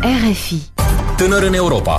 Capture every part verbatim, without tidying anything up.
R F I. Tânăr în Europa.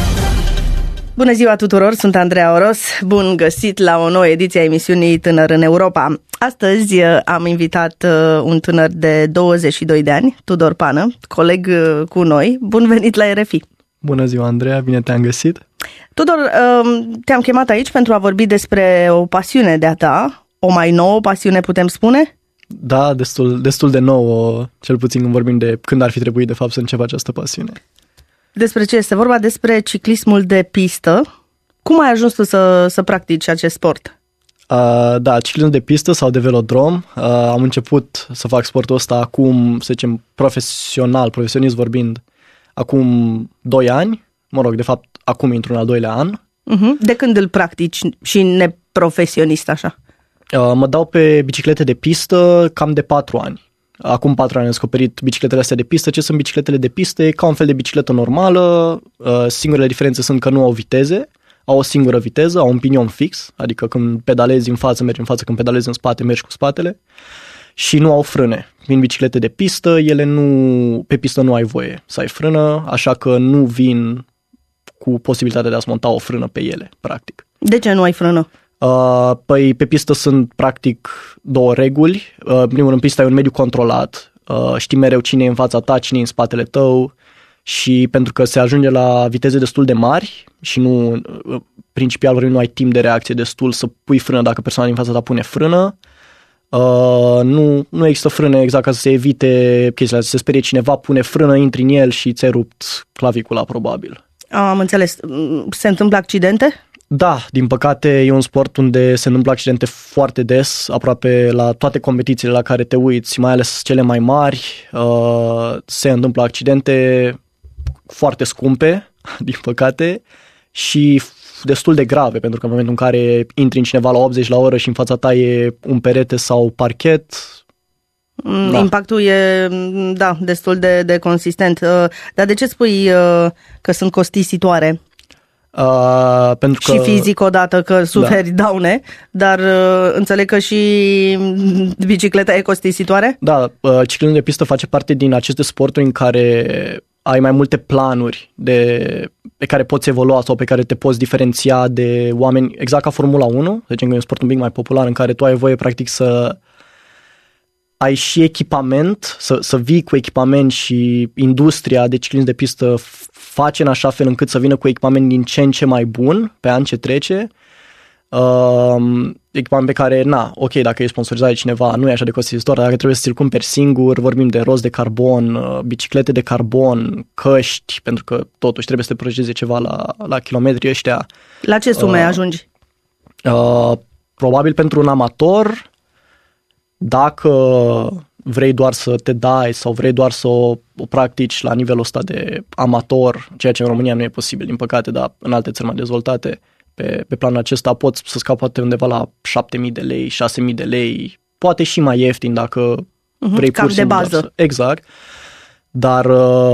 Bună ziua tuturor, sunt Andreea Oros. Bun găsit la o nouă ediție a emisiunii Tânăr în Europa. Astăzi am invitat un tânăr de douăzeci și doi de ani, Tudor Pană, coleg cu noi. Bun venit la R F I. Bună ziua, Andreea, bine te-am găsit. Tudor, te-am chemat aici pentru a vorbi despre o pasiune de-a ta, o mai nouă pasiune, putem spune? Da, destul, destul de nouă, cel puțin când vorbim de când ar fi trebuit de fapt să încep această pasiune. Despre ce este vorba? Despre ciclismul de pistă. Cum ai ajuns tu să, să practici acest sport? Uh, da, ciclismul de pistă sau de velodrom. Uh, am început să fac sportul ăsta acum, să zicem, profesional, profesionist vorbind, acum doi ani. Mă rog, de fapt, acum intru în al doilea an. Uh-huh. De când îl practici și neprofesionist așa? Uh, mă dau pe biciclete de pistă cam de patru ani. Acum patru ani am descoperit bicicletele astea de pistă. Ce sunt bicicletele de pistă? E ca un fel de bicicletă normală. Singurele diferențe sunt că nu au viteze, au o singură viteză, au un pinion fix, adică când pedalezi în față, mergi în față, când pedalezi în spate, mergi cu spatele, și nu au frâne. Vin biciclete de pistă, ele nu, pe pistă nu ai voie să ai frână, așa că nu vin cu posibilitatea de a-ți monta o frână pe ele, practic. De ce nu ai frână? Uh, păi pe pistă sunt practic două reguli. Uh, în primul rând, pista e un mediu controlat. Uh, știi mereu cine e în fața ta, cine e în spatele tău, și pentru că se ajunge la viteze destul de mari și nu, uh, principial vorbim, nu ai timp de reacție destul să pui frână dacă persoana din fața ta pune frână. Uh, nu, nu există frână exact ca să se evite chestiile, să se sperie cineva, pune frână, intri în el și ți-ai rupt clavicula probabil. Am înțeles. Se întâmplă accidente? Da, din păcate e un sport unde se întâmplă accidente foarte des, aproape la toate competițiile la care te uiți, mai ales cele mai mari, uh, se întâmplă accidente foarte scumpe, din păcate, și destul de grave, pentru că în momentul în care intri în cineva la optzeci la oră și în fața ta e un perete sau parchet... Da. Impactul e, da, destul de, de consistent. Uh, dar de ce spui uh, că sunt costisitoare? Uh, pentru și că, fizic odată că suferi da. daune, dar uh, înțeleg că și bicicleta e costisitoare? Da, uh, ciclismul de pistă face parte din aceste sporturi în care ai mai multe planuri de, pe care poți evolua sau pe care te poți diferenția de oameni, exact ca Formula unu, să zicem că e un sport un pic mai popular în care tu ai voie practic să ai și echipament, să, să vii cu echipament, și industria de ciclism de pistă face în așa fel încât să vină cu echipament din ce în ce mai bun pe an ce trece. Uh, echipament pe care, na, ok, dacă e sponsorizat de cineva, nu e așa de costisitor, dacă trebuie să ți-l cumperi singur, vorbim de roți de carbon, uh, biciclete de carbon, căști, pentru că totuși trebuie să te protejeze ceva la, la kilometrii ăștia. La ce sume uh, ajungi? Uh, probabil pentru un amator, dacă vrei doar să te dai sau vrei doar să o, o practici la nivelul ăsta de amator, ceea ce în România nu e posibil, din păcate, dar în alte țări mai dezvoltate, pe, pe planul acesta poți să scapi poate undeva la șapte mii de lei, șase mii de lei, poate și mai ieftin dacă uh-huh, vrei pur și simplu. Cap de bază. Să, exact. Dar,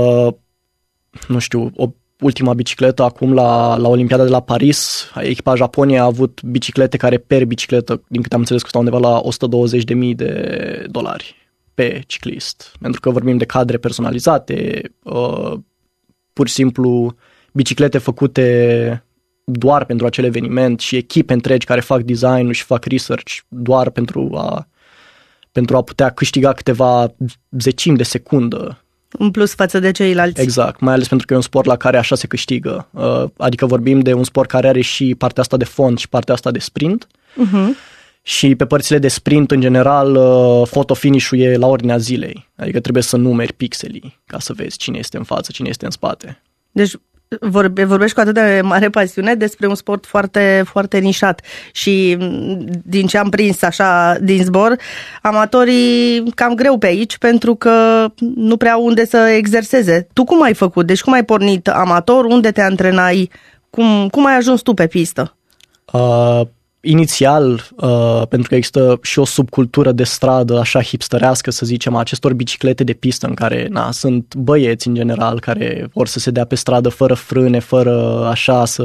nu știu, o ultima bicicletă acum la, la Olimpiada de la Paris, echipa Japonia a avut biciclete care per bicicletă, din câte am înțeles, costau undeva la o sută douăzeci de mii de dolari pe ciclist. Pentru că vorbim de cadre personalizate, uh, pur și simplu biciclete făcute doar pentru acel eveniment și echipe întregi care fac design-ul și fac research doar pentru a, pentru a putea câștiga câteva zecimi de secundă. În plus față de ceilalți. Exact, mai ales pentru că e un sport la care așa se câștigă. Adică vorbim de un sport care are și partea asta de fond și partea asta de sprint. Uh-huh. Și pe părțile de sprint, în general, photo finish-ul e la ordinea zilei. Adică trebuie să numeri pixelii ca să vezi cine este în față, cine este în spate. Deci vorbe, vorbești cu atât de mare pasiune despre un sport foarte, foarte nișat. Și din ce am prins așa din zbor, amatorii cam greu pe aici pentru că nu prea au unde să exerseze. Tu cum ai făcut? Deci cum ai pornit amator? Unde te antrenai? Cum, cum ai ajuns tu pe pistă? Uh... Inițial, uh, pentru că există și o subcultură de stradă așa hipsterească, să zicem, a acestor biciclete de pistă în care na, sunt băieți în general care vor să se dea pe stradă fără frâne, fără așa să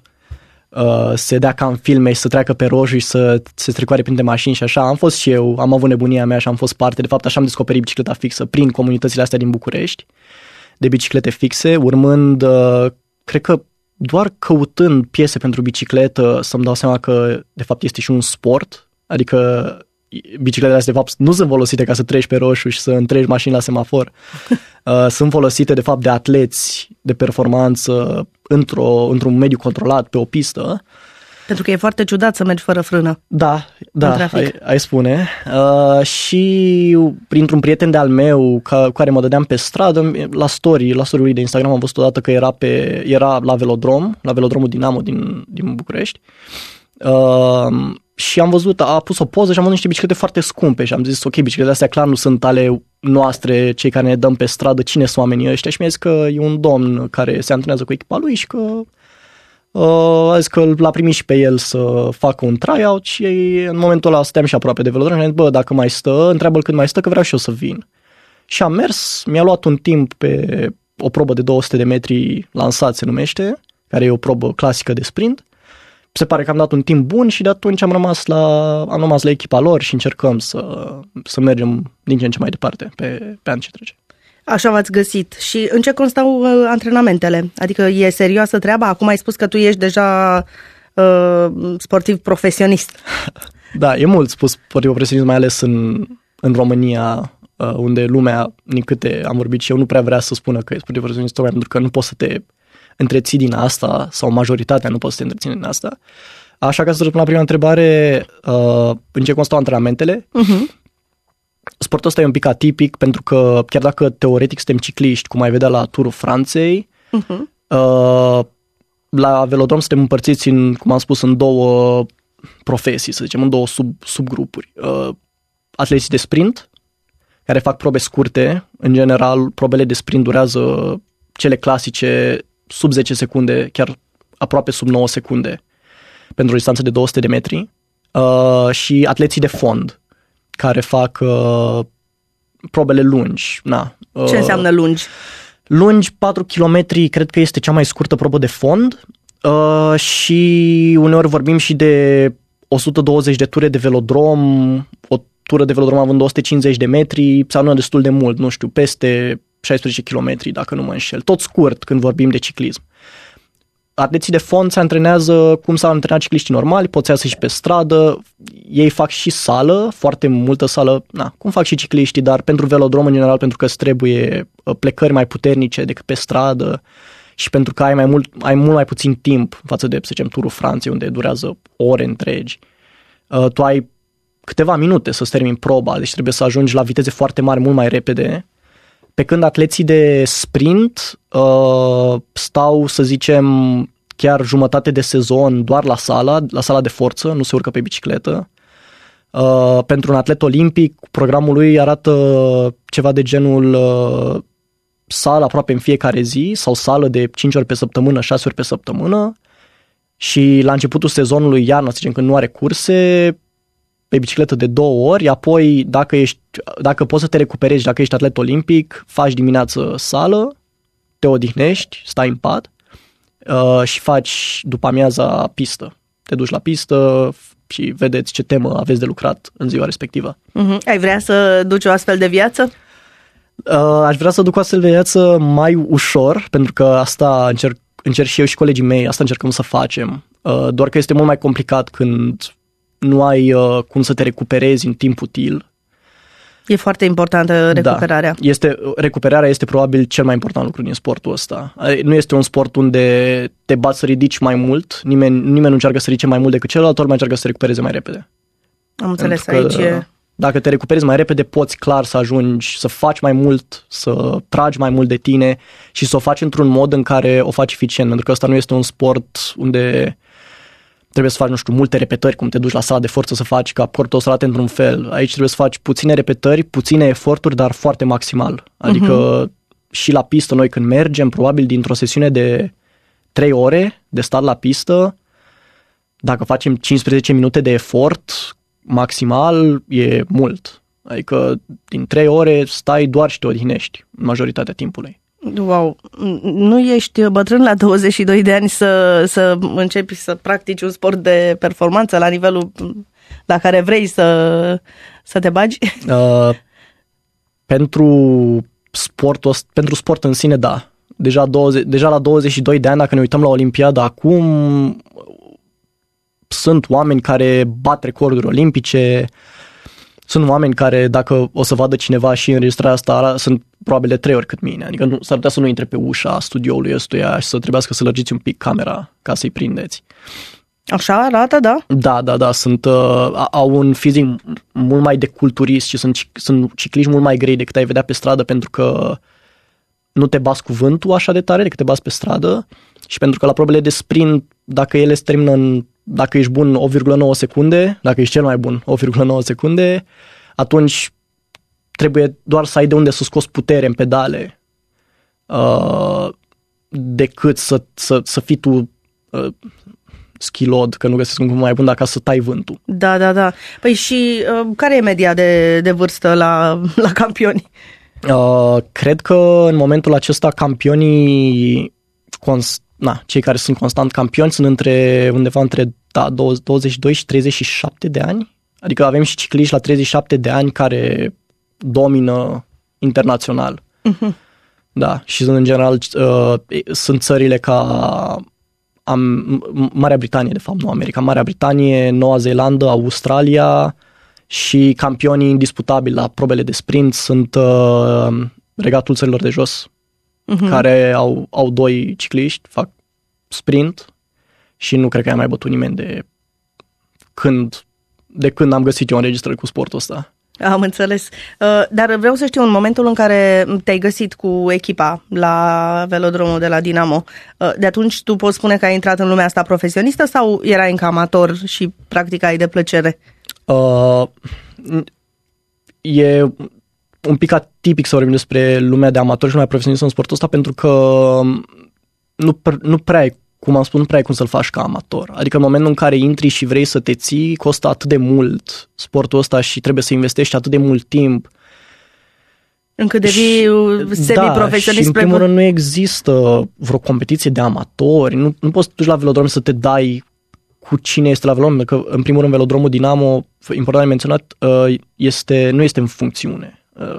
uh, se dea ca în filme și să treacă pe roșu și să se strecoare printre mașini și așa. Am fost și eu, am avut nebunia mea și am fost parte. De fapt, așa am descoperit bicicleta fixă prin comunitățile astea din București. de biciclete fixe, urmând, cred că doar căutând piese pentru bicicletă să-mi dau seama că de fapt este și un sport, adică bicicletele astea de fapt nu sunt folosite ca să treci pe roșu și să întregi mașini la semafor. Sunt folosite de fapt de atleți de performanță într-o, într-un mediu controlat, pe o pistă. Pentru că e foarte ciudat să mergi fără frână. Da, da, ai, ai spune. Uh, și printr-un prieten de-al meu ca, care mă dădeam pe stradă, la story, la story-ul de Instagram am văzut odată că era, pe, era la velodrom, la velodromul Dinamo din, din București. Uh, și am văzut, a pus o poză și am văzut niște biciclete foarte scumpe și am zis, ok, bicicletele astea clar nu sunt ale noastre, cei care ne dăm pe stradă, cine sunt oamenii ăștia? Și mi-a zis că e un domn care se antrenează cu echipa lui și că Uh, a zis că l-a primit și pe el să facă un tryout și în momentul ăla stăteam și aproape de velodrom și am zis, bă, dacă mai stă, întreabă-l când mai stă, că vreau și eu să vin. Și am mers, mi-a luat un timp pe o probă de două sute de metri lansat, se numește, care e o probă clasică de sprint. Se pare că am dat un timp bun și de atunci am rămas la, am rămas la echipa lor și încercăm să, să mergem din ce în ce mai departe pe, pe an ce trece. Așa v-ați găsit. Și în ce constau uh, antrenamentele? Adică e serioasă treaba? Acum ai spus că tu ești deja uh, sportiv profesionist. Da, e mult spus sportiv profesionist, mai ales în, în România, uh, unde lumea, din câte am vorbit și eu, nu prea vrea să spună că e sportiv profesionist, tocmai pentru că nu poți să te întreții din asta, sau majoritatea nu poți să te întreține din asta. Așa că să răspund la prima întrebare, uh, în ce constau antrenamentele? Uh-huh. Sportul ăsta e un pic atipic pentru că chiar dacă teoretic suntem cicliști, cum ai vedea la Turul Franței, uh-huh. uh, la velodrom suntem împărțiți în, cum am spus, în două profesii, să zicem, în două sub, subgrupuri. Uh, atleții de sprint, care fac probe scurte, în general probele de sprint durează cele clasice sub zece secunde, chiar aproape sub nouă secunde, pentru o distanță de două sute de metri, uh, și atleții de fond, care fac uh, probele lungi. Na, uh, Ce înseamnă lungi? Lungi, patru kilometri, cred că este cea mai scurtă probă de fond uh, și uneori vorbim și de o sută douăzeci de ture de velodrom, o tură de velodrom având două sute cincizeci de metri, seamănă destul de mult, nu știu, peste șaisprezece kilometri, dacă nu mă înșel. Tot scurt când vorbim de ciclism. Atleții de fond se antrenează cum s-au antrenat cicliștii normali, pot să iasă și pe stradă, ei fac și sală, foarte multă sală, na, cum fac și cicliștii, dar pentru velodrom în general, pentru că îți trebuie plecări mai puternice decât pe stradă și pentru că ai, mai mult, ai mult mai puțin timp față de, să zicem, Turul Franței, unde durează ore întregi. Tu ai câteva minute să-ți termini proba, deci trebuie să ajungi la viteze foarte mari mult mai repede. Pe când atleții de sprint uh, stau, să zicem, chiar jumătate de sezon doar la sala, la sala de forță, nu se urcă pe bicicletă. Uh, pentru un atlet olimpic, programul lui arată ceva de genul uh, sală aproape în fiecare zi sau sală de cinci ori pe săptămână, șase ori pe săptămână și la începutul sezonului iarna, să zicem, când nu are curse, pe bicicletă de două ori, apoi dacă, ești, dacă poți să te recuperezi, dacă ești atlet olimpic, faci dimineață sală, te odihnești, stai în pat uh, și faci după amiaza pistă. Te duci la pistă și vedeți ce temă aveți de lucrat în ziua respectivă. Uh-huh. Ai vrea să duci o astfel de viață? Uh, aș vrea să duc o astfel de viață mai ușor, pentru că asta încerc, încerc și eu și colegii mei, asta încercăm să facem. Uh, doar că este mult mai complicat când nu ai uh, cum să te recuperezi în timp util. E foarte importantă recuperarea. Da, este, recuperarea este probabil cel mai important lucru din sportul ăsta. Nu este un sport unde te bați să ridici mai mult, nimeni, nimeni nu încearcă să ridice mai mult decât celălalt, ori mai încearcă să se recupereze mai repede. Am înțeles, că, aici e... Dacă te recuperezi mai repede, poți clar să ajungi, să faci mai mult, să tragi mai mult de tine și să o faci într-un mod în care o faci eficient, pentru că ăsta nu este un sport unde trebuie să faci, nu știu, multe repetări, cum te duci la sala de forță să faci ca corpul să arate într-un fel. Aici trebuie să faci puține repetări, puține eforturi, dar foarte maximal. Adică uh-huh. și la pistă, noi când mergem, probabil dintr-o sesiune de trei ore de stat la pistă, dacă facem cincisprezece minute de efort maximal, e mult. Adică din trei ore stai doar și te odihnești majoritatea timpului. Wow, nu ești bătrân la douăzeci și doi de ani să, să începi să practici un sport de performanță la nivelul la care vrei să, să te bagi? Uh, pentru sportul, pentru sport în sine, da. Deja, douăzeci, deja la douăzeci și doi de ani, dacă ne uităm la Olimpiada acum, sunt oameni care bat recorduri olimpice, sunt oameni care, dacă o să vadă cineva și înregistrarea asta, sunt probabil de trei ori cât mine. Adică nu, s-ar putea să nu intre pe ușa studioului ăstuia și să trebuiască să lărgiți un pic camera ca să-i prindeți. Așa arată, da? Da, da, da. Sunt, uh, au un fizic mult mai de culturist și sunt, sunt cicliști mult mai grei decât ai vedea pe stradă, pentru că nu te bați cu vântul așa de tare decât te bați pe stradă și pentru că la probele de sprint, dacă ele se termină în, dacă ești bun opt virgulă nouă secunde, dacă ești cel mai bun opt virgulă nouă secunde, atunci trebuie doar să ai de unde să scoți putere în pedale uh, decât să, să, să fii tu uh, skilod, că nu găsesc un cuvânt mai bun, dacă să tai vântul. Da, da, da. Păi și uh, care e media de, de vârstă la, la campioni? Uh, cred că în momentul acesta campionii, cons- na, cei care sunt constant campioni sunt între, undeva între da, douăzeci și doi și treizeci și șapte de ani. Adică avem și cicliști la treizeci și șapte de ani care domină internațional. Uh-huh. Da, și în general uh, sunt țările ca am, Marea Britanie, de fapt, nu America, Marea Britanie, Noua Zeelandă, Australia și campionii indisputabili la probele de sprint sunt uh, Regatul Țărilor de Jos, uh-huh. care au, au doi cicliști, fac sprint și nu cred că ai mai bătut nimeni de când, de când am găsit eu înregistrări cu sportul ăsta. Am înțeles. Dar vreau să știu, în momentul în care te-ai găsit cu echipa la velodromul de la Dinamo, de atunci tu poți spune că ai intrat în lumea asta profesionistă sau erai încă amator și practicai de plăcere? Uh, e un pic atipic să vorbim despre lumea de amator și lumea profesionistă în sportul ăsta, pentru că nu, nu prea ai, cum am spus, nu prea ai cum să-l faci ca amator. Adică în momentul în care intri și vrei să te ții, costă atât de mult sportul ăsta și trebuie să investești atât de mult timp. Încât devii semi-profesionist. Da, și în primul rând nu există vreo competiție de amatori. Nu, nu poți să duci la velodrom să te dai cu cine este la velodrom, că în primul rând velodromul Dinamo, important de menționat, este, nu este în funcțiune.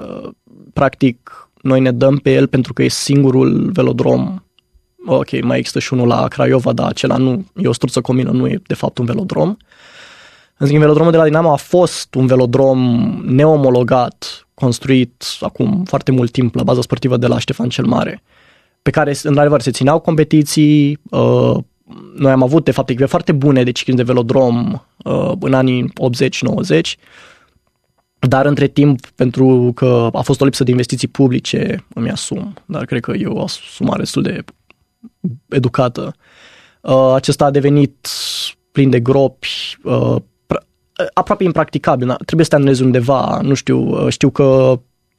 Practic, noi ne dăm pe el pentru că e singurul velodrom. Ok, mai există și unul la Craiova, dar acela nu, e o struță comină, nu e de fapt un velodrom. În schimb, velodromul de la Dinamo a fost un velodrom neomologat, construit acum foarte mult timp la baza sportivă de la Ștefan cel Mare, pe care, în adevăr, se țineau competiții. Noi am avut, de fapt, echipe foarte bune de ciclism de velodrom în anii optzeci nouăzeci, dar între timp, pentru că a fost o lipsă de investiții publice, îmi asum, dar cred că e o asumare destul de educată. Acesta a devenit plin de gropi, aproape impracticabil. Trebuie să te antrenezi undeva, nu știu, știu că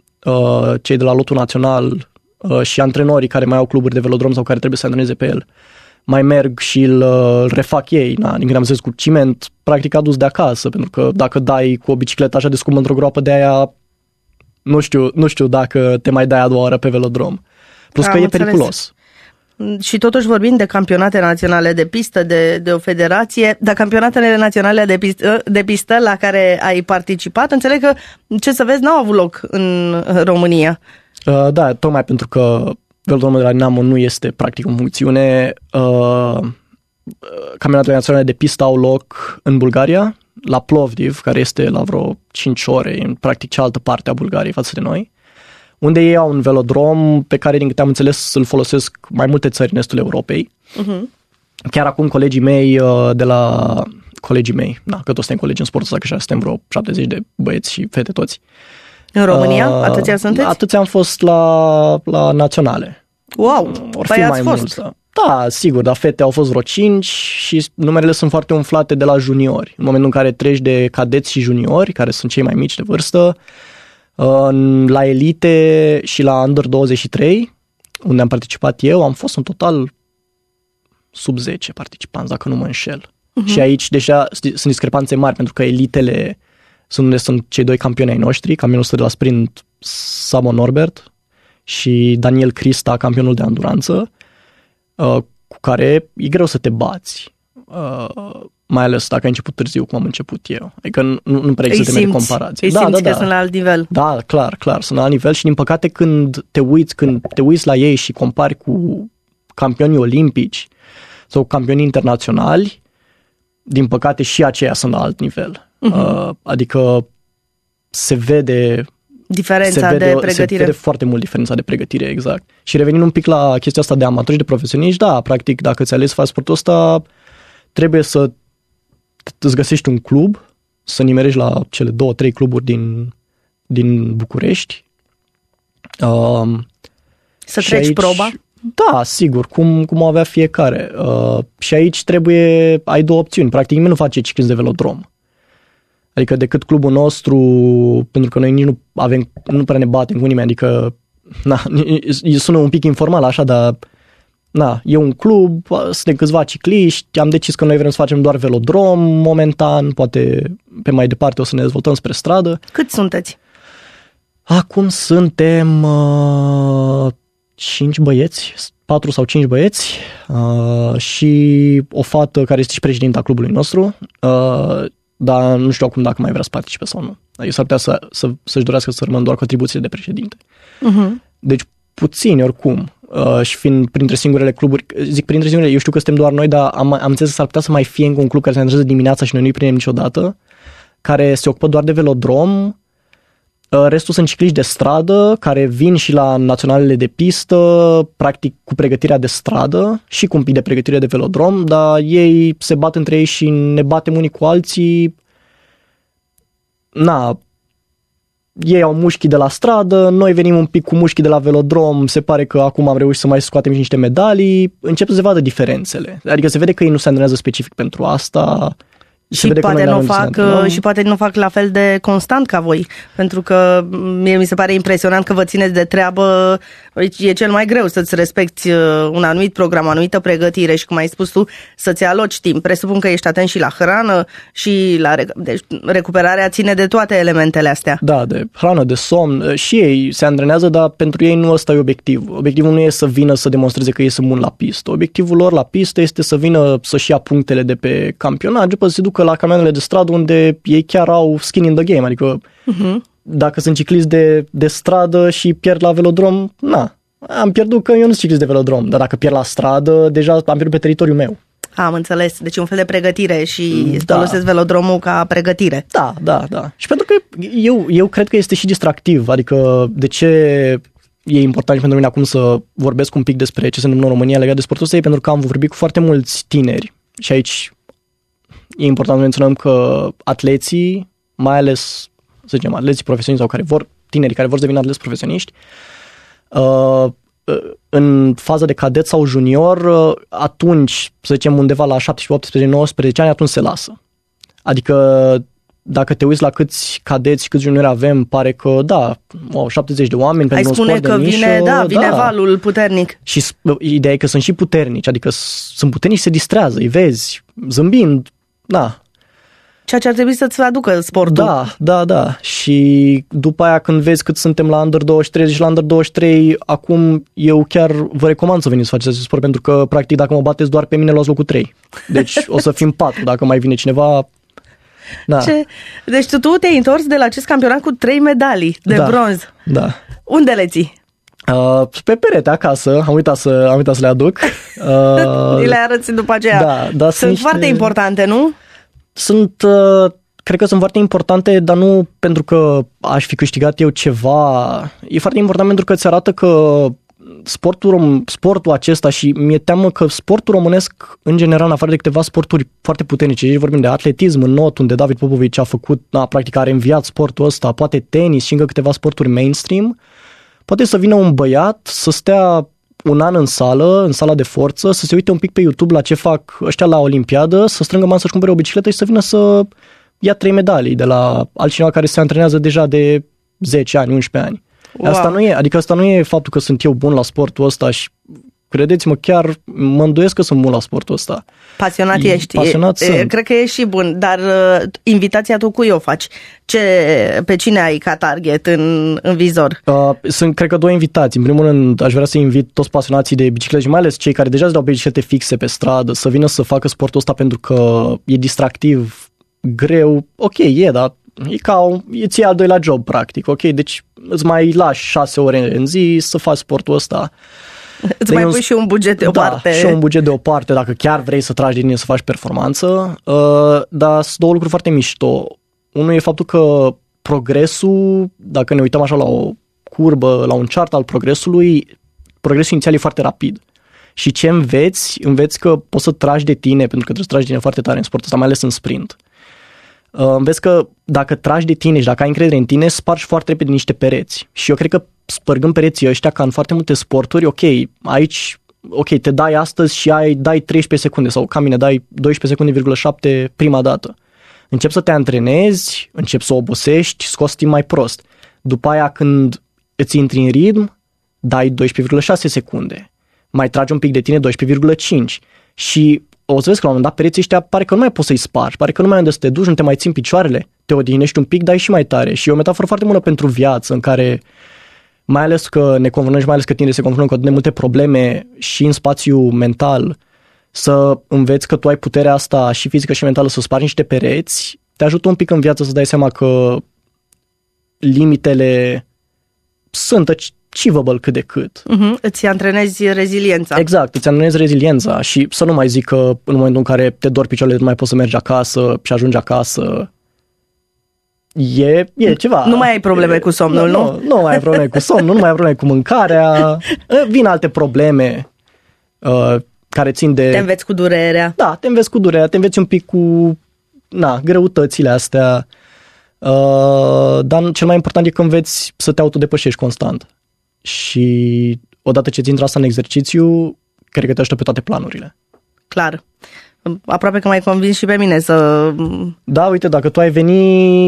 cei de la Lotul Național și antrenorii care mai au cluburi de velodrom sau care trebuie să se antreneze pe el mai merg și îl, îl refac ei. Na, din când am înțeles, cu ciment, practic adus de acasă, pentru că dacă dai cu o bicicletă așa de scumpă într-o groapă de aia, nu știu, nu știu dacă te mai dai a doua oară pe velodrom. Plus am că înțeles. E periculos. Și totuși vorbim de campionate naționale de pistă, de, de o federație, dar campionatele naționale de pistă, de pistă la care ai participat, înțeleg că, ce să vezi, n-au avut loc în România. Uh, da, tocmai pentru că velodromul de la Dinamo nu este practic în funcțiune. Uh, campionatele naționale de pistă au loc în Bulgaria, la Plovdiv, care este la vreo cinci ore, în practic cealaltă parte a Bulgariei față de noi, unde ei au un velodrom pe care, din câte am înțeles, îl folosesc mai multe țări în estul Europei. Uh-huh. Chiar acum colegii mei de la... Colegii mei, na, că toți suntem colegi în sportul ăsta, că așa suntem vreo șaptezeci de băieți și fete toți. În România? Uh, atâția sunteți? Atâția am fost la, la naționale. Wow! Or fi mai mulți. Da. da, sigur, dar fete au fost vreo cinci și numerele sunt foarte umflate de la juniori. În momentul în care treci de cadeți și juniori, care sunt cei mai mici de vârstă, la elite și la Under douăzeci și trei, unde am participat eu, am fost în total sub zece participanți, dacă nu mă înșel. Uh-huh. Și aici deja sunt discrepanțe mari, pentru că elitele sunt unde sunt cei doi campioni ai noștri, campionul ăsta de la sprint, Samo Norbert, și Daniel Crista, campionul de anduranță, cu care e greu să te bați. uh, mai ales dacă ai început târziu, cum am început eu. Adică nu, nu prea există temei de comparație. Îi da, simți da, că da. sunt la alt nivel. Da, clar, clar, sunt la alt nivel și din păcate când te uiți, când te uiți la ei și compari cu campionii olimpici sau campionii internaționali, din păcate și aceia sunt la alt nivel. Uh-huh. Uh, adică se vede diferența se vede, de pregătire. Se vede foarte mult diferența de pregătire, exact. Și revenind un pic la chestia asta de amatori și de profesioniști, da, practic, dacă ți-ai ales să faci sportul ăsta, trebuie să îți găsești un club, să nimerești la cele două, trei cluburi din, din București. Um, să treci aici, proba? Da, sigur, cum, cum o avea fiecare. Uh, și aici trebuie, ai două opțiuni. Practic, nimeni nu face ciclism de velodrom. Adică decât clubul nostru, pentru că noi nici nu avem, nu prea ne batem cu nimeni, adică, na, sună un pic informal așa, dar, na, e un club, suntem câțiva cicliști, am decis că noi vrem să facem doar velodrom momentan, poate pe mai departe o să ne dezvoltăm spre stradă. Cât sunteți? Acum suntem uh, cinci băieți, patru sau cinci băieți uh, și o fată care este și președinta clubului nostru, uh, dar nu știu acum dacă mai vrea să participe sau nu. Adică s-ar putea să, să, să-și dorească să rămână doar contribuțiile de președinte. Uh-huh. Deci puțini oricum. Uh, și fiind printre singurele cluburi, zic printre singurele, eu știu că suntem doar noi, dar am, am înțeles că s-ar putea să mai fie încă un club care se antrenează dimineața și noi nu-i prindem niciodată, care se ocupă doar de velodrom. Uh, restul sunt cicliști de stradă, care vin și la naționalele de pistă, practic cu pregătirea de stradă și cu un pic de pregătire de velodrom, dar ei se bat între ei și ne batem unii cu alții. Na, ei au mușchii de la stradă, noi venim un pic cu mușchii de la velodrom, se pare că acum am reușit să mai scoatem și niște medalii, încep să se vadă diferențele. Adică se vede că ei nu se antrenează specific pentru asta. Și poate, nu fac, și poate nu fac la fel de constant ca voi, pentru că mie mi se pare impresionant că vă țineți de treabă. E cel mai greu să-ți respecti un anumit program, o anumită pregătire și, cum ai spus tu, să-ți aloci timp. Presupun că ești atent și la hrană și la deci, recuperarea ține de toate elementele astea. Da, de hrană, de somn. Și ei se antrenează, dar pentru ei nu ăsta e obiectivul. Obiectivul nu e să vină să demonstreze că ei sunt buni la pistă. Obiectivul lor la pistă este să vină să-și ia punctele de pe campionat, după să se ducă la campionatele de stradă unde ei chiar au skin in the game, adică uh-huh. dacă sunt ciclist de, de stradă și pierd la velodrom, na, am pierdut că eu nu sunt ciclist de velodrom, dar dacă pierd la stradă, deja am pierdut pe teritoriul meu. Am înțeles, deci un fel de pregătire și da. folosesc velodromul ca pregătire. Da, da, da. Și pentru că eu, eu cred că este și distractiv, adică de ce e important și pentru mine acum să vorbesc un pic despre ce se întâmplă în România legat de sportul ăsta, pentru că am vorbit cu foarte mulți tineri și aici e important să menționăm că atleții, mai ales, să zicem, atleții profesioniști sau care vor, tinerii care vor să devină atleți profesioniști, uh, în faza de cadet sau junior, atunci, să zicem, undeva la șaptesprezece, optsprezece, nouăsprezece ani, atunci se lasă. Adică, dacă te uiți la câți cadeți, câți juniori avem, pare că, da, o, șaptezeci de oameni pentru un sport de nișă. Ai spune că vine, da, vine da. valul puternic. Și ideea e că sunt și puternici, adică sunt puternici și se distrează, îi vezi, zâmbind, da. Ceea ce ar trebui să-ți aducă sportul. Da, da, da. Și după aia când vezi cât suntem la Under douăzeci și trei și la Under douăzeci și trei, acum eu chiar vă recomand să veniți să faceți acest sport, pentru că practic dacă mă bateți doar pe mine, luați locul trei. Deci o să fim patru, dacă mai vine cineva. Da. Ce? Deci tu, tu te-ai întors de la acest campionat cu trei medalii de da, bronz. Da. Unde le ții? Uh, pe perete acasă, am uitat să, am uitat să le aduc. Uh, le arăți după aceea. Da, da, sunt niște... foarte importante, nu? Sunt, uh, cred că sunt foarte importante, dar nu pentru că aș fi câștigat eu ceva. E foarte important pentru că îți arată că sportul, sportul acesta, și mi-e teamă că sportul românesc, în general, în afară de câteva sporturi foarte puternice, aici vorbim de atletism în not, unde David Popovici a făcut, na, practic a reînviat sportul ăsta, poate tenis și încă câteva sporturi mainstream, poate să vină un băiat să stea un an în sală, în sala de forță, să se uite un pic pe YouTube la ce fac ăștia la Olimpiadă, să strângă bani să-și cumpere o bicicletă și să vină să ia trei medalii de la altcineva care se antrenează deja de zece ani, unsprezece ani. Wow. Asta nu e, adică asta nu e faptul că sunt eu bun la sportul ăsta și credeți-mă, chiar mă îndoiesc că sunt bun la sportul ăsta. Pasionat e, ești. Pasionat e, sunt. Cred că ești și bun, dar uh, invitația tu cui o faci? Ce, pe cine ai ca target în, în vizor? Uh, sunt, cred că, două invitații. În primul rând, aș vrea să invit toți pasionații de biciclete și mai ales cei care deja îți dau biciclete fixe pe stradă, să vină să facă sportul ăsta pentru că e distractiv, greu. Ok, e, dar e ca o, e ție al doilea job, practic. Ok, deci îți mai lași șase ore în zi să faci sportul ăsta. Îți mai pui și un buget deoparte. Da, și un buget deoparte, dacă chiar vrei să tragi din tine să faci performanță. Uh, dar sunt două lucruri foarte mișto. Unul e faptul că progresul, dacă ne uităm așa la o curbă, la un chart al progresului, progresul inițial e foarte rapid. Și ce înveți? Înveți că poți să tragi de tine, pentru că trebuie să tragi de tine foarte tare în sportul ăsta, mai ales în sprint. Uh, înveți că dacă tragi de tine și dacă ai încredere în tine, spargi foarte repede niște pereți. Și eu cred că spărgând pereții ăștia, ca în foarte multe sporturi, ok, aici, ok, te dai astăzi și ai, dai treisprezece secunde sau ca mine, dai doisprezece secunde, virgulă șapte prima dată. Începi să te antrenezi, începi să obosești, scoți timp mai prost. După aia, când îți intri în ritm, dai doisprezece virgulă șase secunde. Mai tragi un pic de tine, doisprezece virgulă cinci. Și o să vezi că la un moment dat pereții ăștia pare că nu mai poți să-i spargi, pare că nu mai ai unde să te duci, nu te mai țin picioarele, te odihnești un pic, dai și mai tare. Și e o metaforă foarte bună pentru viață, în care, mai ales că ne confruntăm și mai ales că tinerii se confruntă cu atât de multe probleme și în spațiu mental, să înveți că tu ai puterea asta și fizică și mentală să spargi niște pereți, te ajută un pic în viață să dai seama că limitele sunt achievable cât de cât. Uh-huh. Îți antrenezi reziliența. Exact, îți antrenezi reziliența și să nu mai zic că în momentul în care te dor picioarele nu mai poți să mergi acasă și ajungi acasă, e, e ceva. Nu mai ai probleme cu somnul, nu? Nu, nu mai ai probleme cu somnul, nu mai ai probleme cu mâncarea, vin alte probleme uh, care țin de... Te înveți cu durerea. Da, te înveți cu durerea, te înveți un pic cu na, greutățile astea, uh, dar cel mai important e că înveți să te autodepășești constant. Și odată ce ți intră asta în exercițiu, cred că te ajută pe toate planurile. Clar. Aproape că m-ai convins și pe mine să... Da, uite, dacă tu ai veni...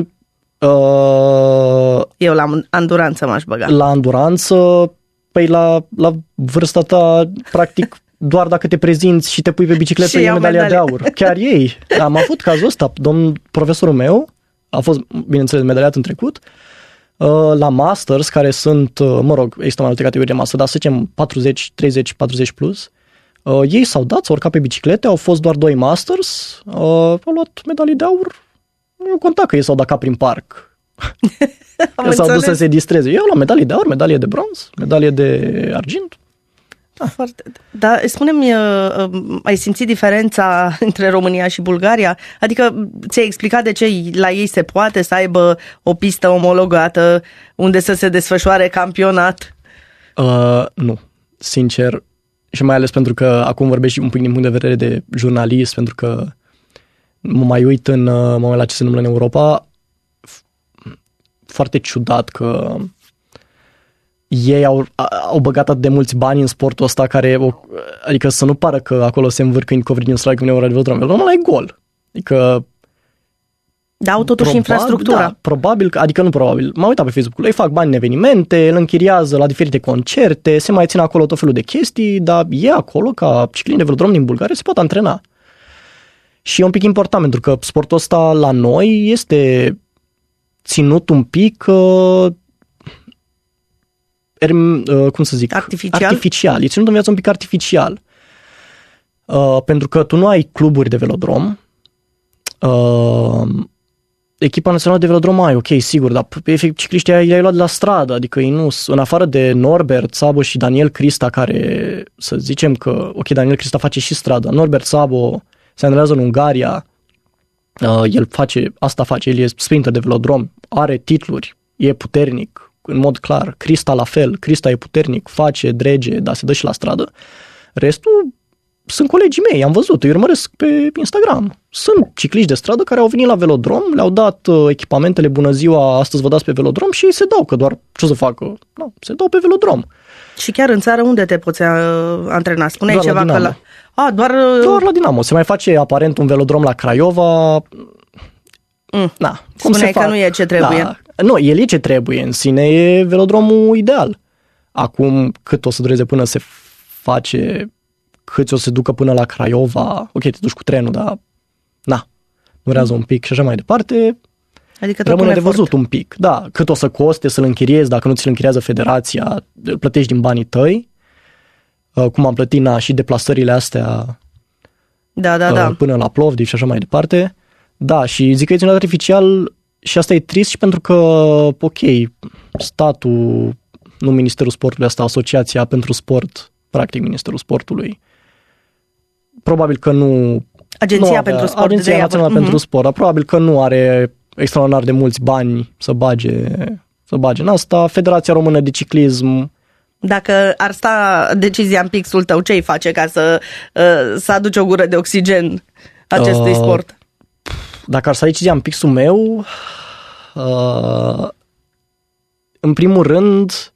Uh, Eu la anduranță m-aș băga. La anduranță, păi la, la vârsta ta, practic, doar dacă te prezinți și te pui pe bicicletă, e medalia medalie. de aur. Chiar ei. Am avut cazul ăsta. Domnul profesorul meu a fost, bineînțeles, medaliat în trecut, la Masters, care sunt, mă rog, există mai multe categorii de Masters, dar să zicem patruzeci, treizeci, patruzeci plus, uh, ei s-au dat, s-au urcat pe biciclete, au fost doar doi Masters, uh, au luat medalii de aur, nu conta că ei s-au dat ca prin parc, că s-au dus să se distreze. Eu la medalii de aur, medalie de bronz, medalie de argint. Da. Foarte. Dar spune-mi, ai simțit diferența între România și Bulgaria? Adică ți-ai explicat de ce la ei se poate să aibă o pistă omologată unde să se desfășoare campionat? Uh, nu, sincer. Și mai ales pentru că acum vorbesc și un pic din punct de vedere de jurnalist, pentru că mă mai uit în momentul la ce se întâmplă în Europa. Foarte ciudat că ei au, au băgat atât de mulți bani în sportul ăsta care, adică să nu pară că acolo se învârcă în covri din strike uneori de velodrom. Velodromul ăla e gol. Adică da, au totuși probabil, infrastructura. Da, probabil, adică nu probabil. M-am uitat pe Facebook, ei fac bani în evenimente, îl închiriază la diferite concerte, se mai ține acolo tot felul de chestii, dar e acolo ca ciclini de velodrom din Bulgaria se pot antrena. Și e un pic important pentru că sportul ăsta la noi este ținut un pic uh, cum să zic, artificial, artificial. E ținut în viață un pic artificial. Uh, pentru că tu nu ai cluburi de velodrom. Uh, echipa națională de velodrom ai, ok, sigur, dar efect cicliștii i-ai luat de la stradă, adică ei nu, în afară de Norbert Szabo și Daniel Crista, care, să zicem că, ok, Daniel Crista face și stradă, Norbert Szabo se antrenează în Ungaria, uh, el face, asta face, el e sprinter de velodrom, are titluri, e puternic, în mod clar. Crista la fel, Crista e puternic, face, drege, dar se dă și la stradă. Restul sunt colegii mei, am văzut, îi urmăresc pe Instagram. Sunt cicliști de stradă care au venit la velodrom, le-au dat uh, echipamentele, bună ziua, astăzi vă dați pe velodrom și ei se dau, că doar ce o să facă? No, se dau pe velodrom. Și chiar în țară unde te poți uh, antrena? Spuneai doar ceva la că la... A, doar... Uh... doar la Dinamo. Se mai face aparent un velodrom la Craiova. Mm. Na, cum Spuneai se că nu e ce trebuie. Da. Nu, el e ce trebuie, în sine e velodromul ideal. Acum, cât o să dureze până se face, câți o să se ducă până la Craiova, ok, te duci cu trenul, dar na, durează un pic și așa mai departe. Adică rămâne de văzut un pic. Da, cât o să coste să-l închiriezi, dacă nu ți-l închiriază federația, îl plătești din banii tăi, cum am plătit na, și deplasările astea da, da, da. până la Plovdiv și așa mai departe. Da, și zic că e ținut artificial și asta e trist și pentru că, ok, statul, nu Ministerul Sportului, asta Asociația pentru Sport, practic Ministerul Sportului, probabil că nu... Agenția nu avea, pentru Sport. Agenția Națională uh-huh. pentru Sport, dar probabil că nu are extraordinar de mulți bani să bage, să bage în asta. Federația Română de Ciclism... Dacă ar sta decizia în pixul tău, ce-i face ca să, să aduci o gură de oxigen acestui uh, sport? Dacă ar sta decizia în pixul meu, uh, în primul rând,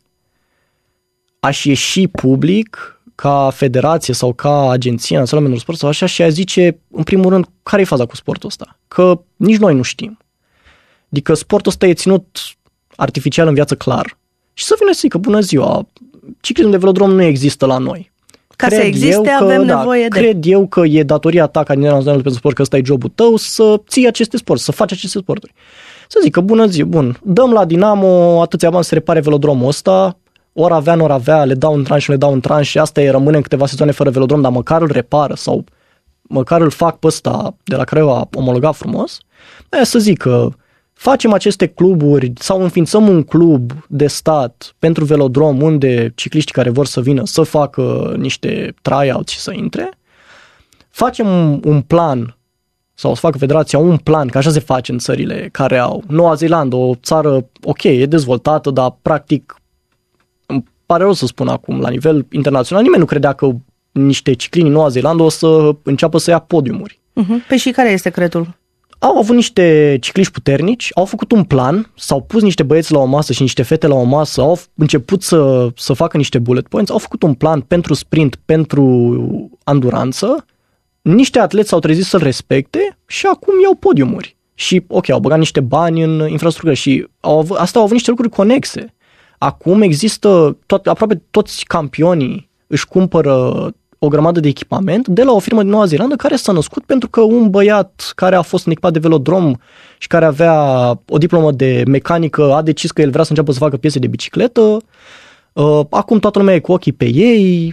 aș ieși public ca federație sau ca agenție națională pentru sport sau așa și a zice, în primul rând, care e faza cu sportul ăsta? Că nici noi nu știm. Adică sportul ăsta e ținut artificial în viață clar. Și să vină să zică, bună ziua, ciclismul de velodrom nu există la noi. Ca cred să existe, că, avem da, nevoie de... Cred eu că e datoria ta ca Agenția Națională pentru Sport, că ăsta e jobul tău, să ții aceste sporturi, să faci aceste sporturi. Să zică, bună zi, bun, dăm la Dinamo atâția bani să repare velodromul ăsta, ori avea, ori avea, le dau în tranș, le dau în tranș și asta e, rămâne în câteva sezoane fără velodrom, dar măcar îl repară sau măcar îl fac pe ăsta de la Craiova omologat frumos. Aia să zică, facem aceste cluburi sau înființăm un club de stat pentru velodrom unde cicliștii care vor să vină să facă niște try-outs și să intre. Facem un plan sau să facă federația un plan, că așa se face în țările care au. Noua Zeelandă, o țară, ok, e dezvoltată, dar practic îmi pare rău să spun acum, la nivel internațional, nimeni nu credea că niște ciclini în Noua Zeelandă o să înceapă să ia podiumuri. Uh-huh. Păi și care este secretul? Au avut niște cicliști puternici, au făcut un plan, s-au pus niște băieți la o masă și niște fete la o masă, au început să, să facă niște bullet points, au făcut un plan pentru sprint, pentru anduranță, niște atleți s-au trezit să-l respecte și acum iau podiumuri. Și ok, au băgat niște bani în infrastructură și au avut, asta au avut niște lucruri conexe. Acum există, tot, aproape toți campionii își cumpără o grămadă de echipament de la o firmă din Noua Zeelandă care s-a născut pentru că un băiat care a fost în echipat de velodrom și care avea o diplomă de mecanică a decis că el vrea să înceapă să facă piese de bicicletă. Acum toată lumea e cu ochii pe ei.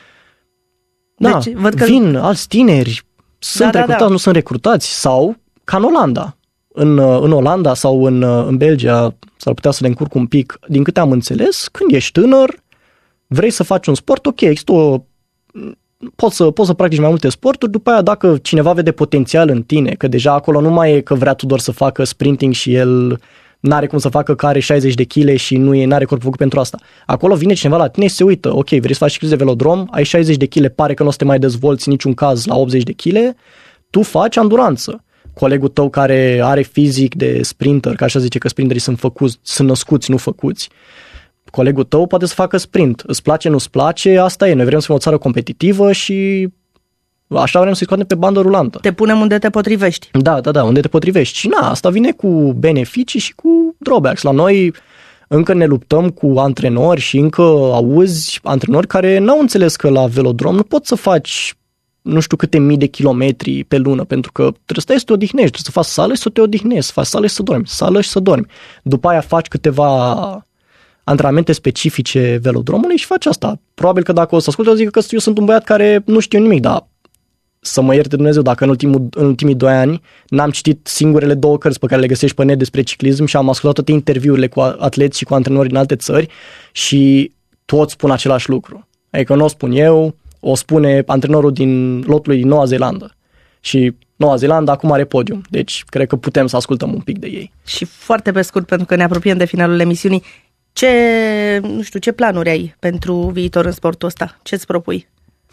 Da, deci, văd că... vin alți tineri, sunt da, recrutați, da, da. nu sunt recrutați, sau ca în Olanda. În, în Olanda sau în, în Belgia, s-ar putea să le încurc un pic, din câte am înțeles, când ești tânăr, vrei să faci un sport, ok, există o Poți să, poți să practici mai multe sporturi, după aia dacă cineva vede potențial în tine, că deja acolo nu mai e că vrea tu doar să facă sprinting și el n-are cum să facă, că are șaizeci de kilograme și nu e, n-are corpul făcut pentru asta. Acolo vine cineva la tine și se uită, ok, vrei să faci ciclism de velodrom, ai șaizeci de kilograme, pare că nu o să te mai dezvolți în niciun caz la optzeci de kilograme, tu faci anduranță. Colegul tău care are fizic de sprinter, că așa zice că sprinterii sunt făcuți, sunt născuți, nu făcuți, colegul tău poate să facă sprint. Îți place, nu-ți place, asta e. Noi vrem să fim o țară competitivă și așa vrem să-i scoatem pe bandă rulantă. Te punem unde te potrivești. Da, da, da, unde te potrivești. Și na, asta vine cu beneficii și cu drawbacks. La noi încă ne luptăm cu antrenori și încă auzi antrenori care n-au înțeles că la velodrom nu poți să faci nu știu câte mii de kilometri pe lună, pentru că trebuie să stai să te odihnești, trebuie să faci sală și să te odihnești, să faci sală și să dormi, sală și să dormi. După aia faci câteva antrenamente specifice velodromului și faci asta. Probabil că dacă o să ascult, eu zic că eu sunt un băiat care nu știu nimic, dar să mă ierte Dumnezeu dacă în, ultimul, în ultimii doi ani n-am citit singurele două cărți pe care le găsești pe net despre ciclism și am ascultat toate interviurile cu atleți și cu antrenori din alte țări și toți spun același lucru. Adică nu o spun eu, o spune antrenorul din lotului din Noua Zeelandă. Și Noua Zeelandă acum are podium, deci cred că putem să ascultăm un pic de ei. Și foarte pe scurt, pentru că ne apropiem de finalul emisiunii, Ce, nu știu, ce planuri ai pentru viitor în sportul ăsta? Ce-ți propui?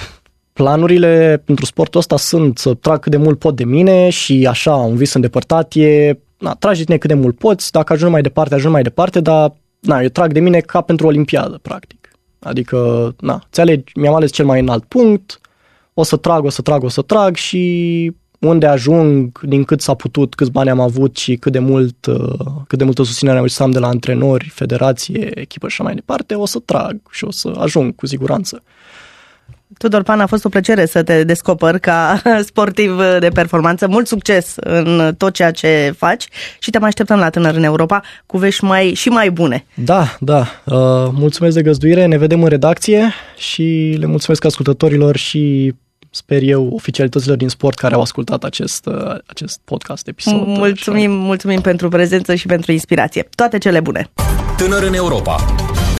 Planurile pentru sportul ăsta sunt să trag cât de mult pot de mine și așa, un vis îndepărtat e, na, tragi de tine cât de mult poți, dacă ajungi mai departe, ajungi mai departe, dar na, eu trag de mine ca pentru o olimpiadă, practic. Adică, na, ți-alegi, mi-am ales cel mai înalt punct, o să trag, o să trag, o să trag și unde ajung, din cât s-a putut, câți bani am avut și cât de mult, cât de multă susținere am să am de la antrenori, federație, echipă și așa mai departe, o să trag și o să ajung cu siguranță. Tudor Pan, a fost o plăcere să te descoper ca sportiv de performanță. Mult succes în tot ceea ce faci și te mai așteptăm la Tânăr în Europa cu vești mai, și mai bune. Da, da. Uh, mulțumesc de găzduire, ne vedem în redacție și le mulțumesc ascultătorilor și sper eu oficialităților din sport care au ascultat acest, uh, acest podcast episod. Mulțumim, mulțumim pentru prezență și pentru inspirație. Toate cele bune! Tânăr în Europa,